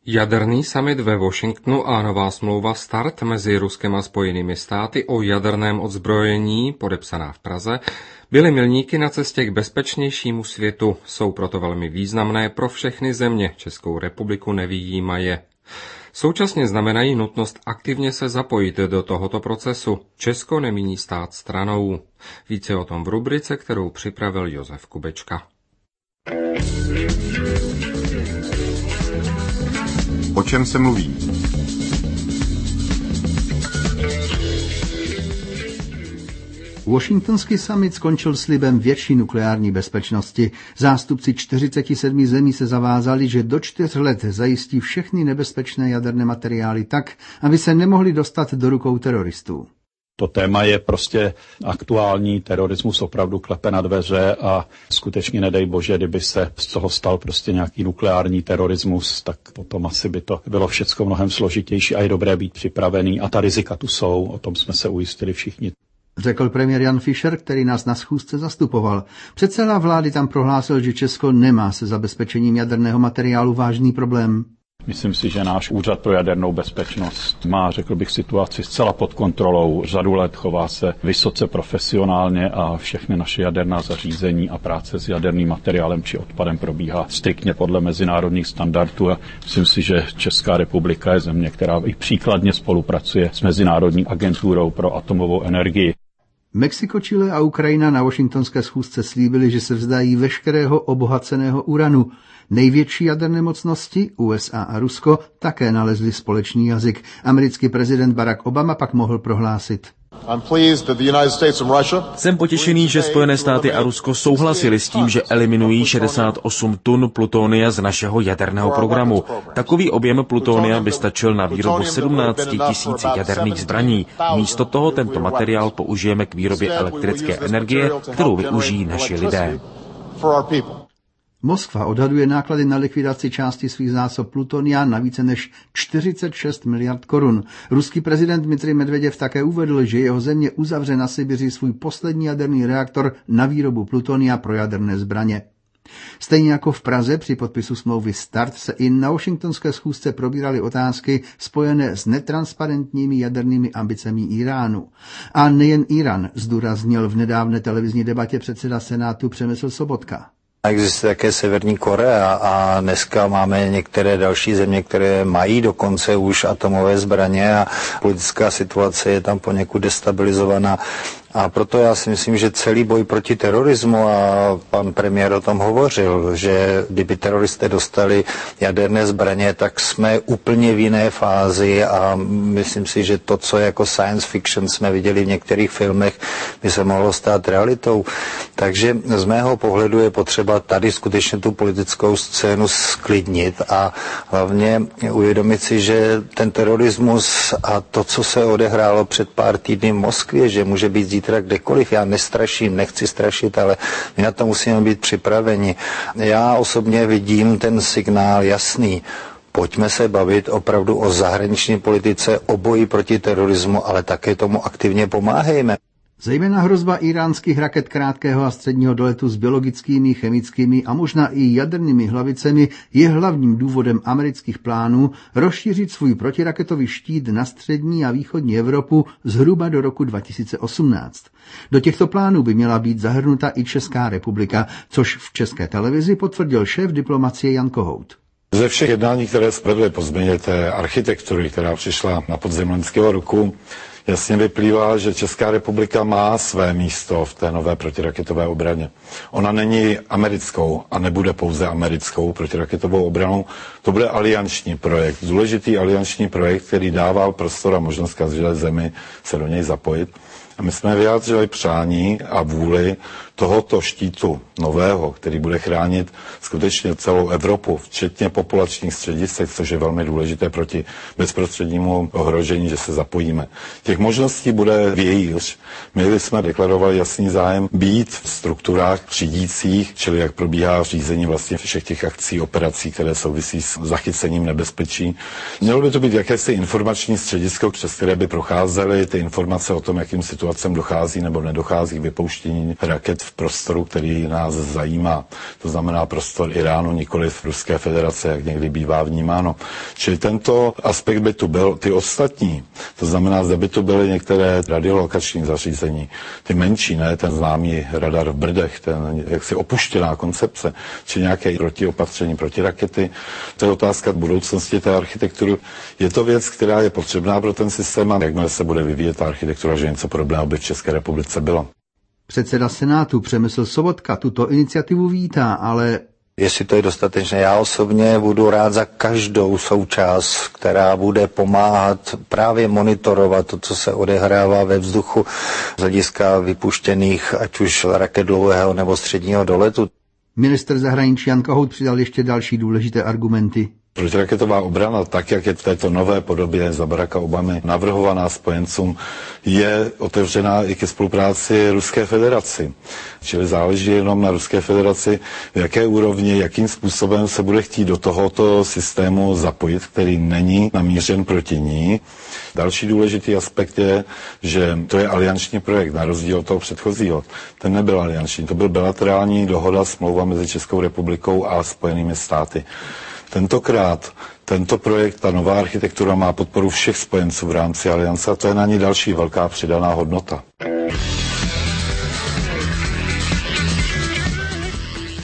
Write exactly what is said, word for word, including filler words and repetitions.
Jaderný summit ve Washingtonu a nová smlouva START mezi Ruskem a Spojenými státy o jaderném odzbrojení, podepsaná v Praze, byly milníky na cestě k bezpečnějšímu světu. Jsou proto velmi významné pro všechny země, Českou republiku nevyjímaje. Současně znamenají nutnost aktivně se zapojit do tohoto procesu. Česko nemíní stát stranou. Více o tom v rubrice, kterou připravil Josef Kubečka. O čem se mluví? Washingtonský summit skončil slibem větší nukleární bezpečnosti. Zástupci čtyřiceti sedmi zemí se zavázali, že do čtyř let zajistí všechny nebezpečné jaderné materiály tak, aby se nemohly dostat do rukou teroristů. To téma je prostě aktuální, terorismus opravdu klepe na dveře a skutečně nedej bože, kdyby se z toho stal prostě nějaký nukleární terorismus, tak potom asi by to bylo všecko mnohem složitější a je dobré být připravený a ta rizika tu jsou, o tom jsme se ujistili všichni. Řekl premiér Jan Fischer, který nás na schůzce zastupoval. Předseda vlády tam prohlásil, že Česko nemá se zabezpečením jaderného materiálu vážný problém. Myslím si, že náš úřad pro jadernou bezpečnost má, řekl bych, situaci zcela pod kontrolou. Řadu let chová se vysoce profesionálně a všechny naše jaderná zařízení a práce s jaderným materiálem či odpadem probíhá striktně podle mezinárodních standardů a myslím si, že Česká republika je země, která i příkladně spolupracuje s Mezinárodní agenturou pro atomovou energii. Mexiko, Chile a Ukrajina na washingtonské schůzce slíbili, že se vzdají veškerého obohaceného uranu. Největší jaderné mocnosti, U S A a Rusko, také nalezli společný jazyk. Americký prezident Barack Obama pak mohl prohlásit. Jsem potěšený, že Spojené státy a Rusko souhlasili s tím, že eliminují šedesát osm tun plutonia z našeho jaderného programu. Takový objem plutonia by stačil na výrobu sedmnáct tisíc jaderných zbraní. Místo toho tento materiál použijeme k výrobě elektrické energie, kterou využijí naši lidé. Moskva odhaduje náklady na likvidaci části svých zásob plutonia na více než čtyřicet šest miliard korun. Ruský prezident Dmitrij Medveděv také uvedl, že jeho země uzavře na Sibiři svůj poslední jaderný reaktor na výrobu plutonia pro jaderné zbraně. Stejně jako v Praze při podpisu smlouvy START se i na washingtonské schůzce probíraly otázky spojené s netransparentními jadernými ambicemi Íránu. A nejen Írán, zdůraznil v nedávné televizní debatě předseda Senátu Přemysl Sobotka. Existuje také Severní Korea a dneska máme některé další země, které mají dokonce už atomové zbraně a politická situace je tam poněkud destabilizovaná. A proto já si myslím, že celý boj proti terorismu, a pan premiér o tom hovořil, že kdyby teroristé dostali jaderné zbraně, tak jsme úplně v jiné fázi a myslím si, že to, co jako science fiction jsme viděli v některých filmech, by se mohlo stát realitou. Takže z mého pohledu je potřeba tady skutečně tu politickou scénu sklidnit a hlavně uvědomit si, že ten terorismus a to, co se odehrálo před pár týdny v Moskvě, že může být zítra kdekoliv. Já nestraším, nechci strašit, ale my na to musíme být připraveni. Já osobně vidím ten signál jasný. Pojďme se bavit opravdu o zahraniční politice, o boji proti terorismu, ale také tomu aktivně pomáhejme. Zejména hrozba iránských raket krátkého a středního doletu s biologickými, chemickými a možná i jadernými hlavicemi je hlavním důvodem amerických plánů rozšířit svůj protiraketový štít na střední a východní Evropu zhruba do roku dva tisíce osmnáct. Do těchto plánů by měla být zahrnuta i Česká republika, což v České televizi potvrdil šéf diplomacie Jan Kohout. Ze všech jednání, které jsme vedli po změně té architektury, která přišla na podzim loňského roku, jasně vyplývá, že Česká republika má své místo v té nové protiraketové obraně. Ona není americkou a nebude pouze americkou protiraketovou obranou, to bude alianční projekt, důležitý alianční projekt, který dává prostor a možnost každé zemi se do něj zapojit. A my jsme vyjádřili přání a vůli tohoto štítu nového, který bude chránit skutečně celou Evropu, včetně populačních středisek, což je velmi důležité proti bezprostřednímu ohrožení, že se zapojíme. Těch možností bude vějíř. My jsme deklarovali jasný zájem být v strukturách řídících, čili jak probíhá řízení vlastně všech těch akcí, operací, které souvisí s zachycením nebezpečí. Mělo by to být jakési informační středisko, přes které by procházely ty informace o tom, jakým situacím dochází nebo nedochází k vypouštění raket v prostoru, který nás zajímá. To znamená prostor Iránu, nikoli v Ruské federace, jak někdy bývá vnímáno. Čili tento aspekt by tu byl. Ty ostatní, to znamená, zde by tu byly některé radiolokační zařízení, ty menší, ne ten známý radar v Brdech, ten jaksi opuštěná koncepce, či nějaké protiopatření, protirakety. To je otázka budoucnosti té architektury. Je to věc, která je potřebná pro ten systém a jakmile se bude vyvíjet ta architektura, že něco podobného by v České republice bylo. Předseda Senátu Přemysl Sobotka tuto iniciativu vítá, ale jestli to je dostatečné, já osobně budu rád za každou součást, která bude pomáhat právě monitorovat to, co se odehrává ve vzduchu z hlediska vypuštěných ať už raket dlouhého nebo středního doletu. Ministr zahraničí Jan Kohout přidal ještě další důležité argumenty. Protiraketová obrana, tak jak je v této nové podobě za Baracka Obamy navrhovaná spojencům, je otevřená i ke spolupráci Ruské federaci. Čili záleží jenom na Ruské federaci, v jaké úrovni, jakým způsobem se bude chtít do tohoto systému zapojit, který není namířen proti ní. Další důležitý aspekt je, že to je alianční projekt, na rozdíl od toho předchozího. Ten nebyl alianční, to byl bilaterální dohoda, smlouva mezi Českou republikou a Spojenými státy. Tentokrát tento projekt, ta nová architektura má podporu všech spojenců v rámci aliance a to je na ní další velká přidaná hodnota.